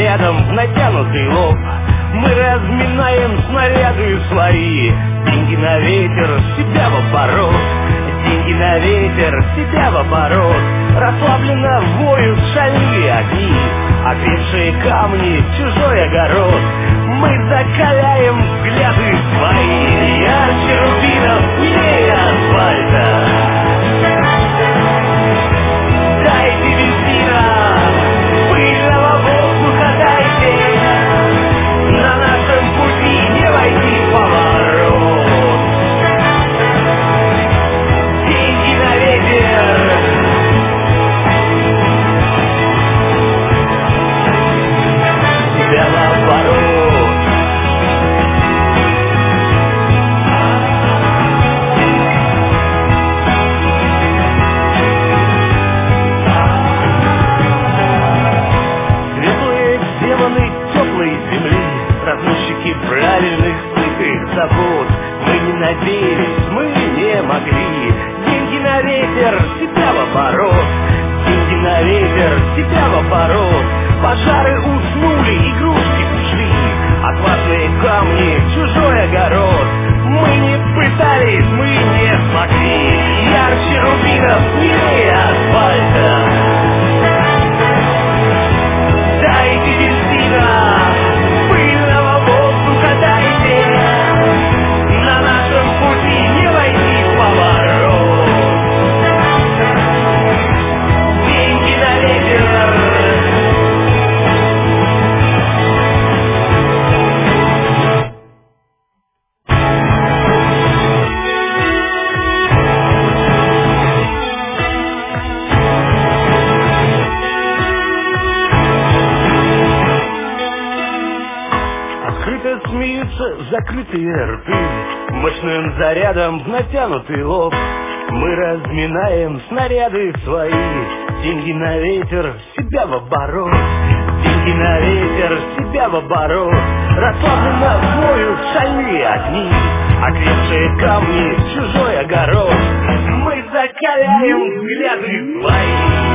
зарядом в натянутый лоб. Мы разминаем снаряды свои. Деньги на ветер, себя в оборот. Деньги на ветер, себя в оборот. Расслабленно воют шальные огни, окрепшие камни, чужой огород. Мы закаляем взгляды свои. Ярче рубинов, милее асфальта. Дайте бензина, пыльного воздуха дайте. На нашем пути не войти в поворот. Деньги на ветер. Себя в оборот. Разносчики правильных сытых забот. Мы не надеялись, мы не могли. Деньги на ветер, себя в оборот. Деньги на ветер, себя в оборот. Пожары уснули, игрушки ушли. Отважные камни, чужой огород. Мы не пытались, мы не смогли. Ярче рубинов, милее асфальта. Дайте бензина, пыльного воздуха дайте. На нашем пути не войти в поворот. Деньги на ветер. Смеются закрытые рты, мощным зарядом в натянутый лоб. Мы разминаем снаряды свои. Деньги на ветер, себя в оборот. Деньги на ветер, себя в оборот. Расслабленно воют шальные огни, окрепшие камни, чужой огород. Мы закаляем взгляды свои.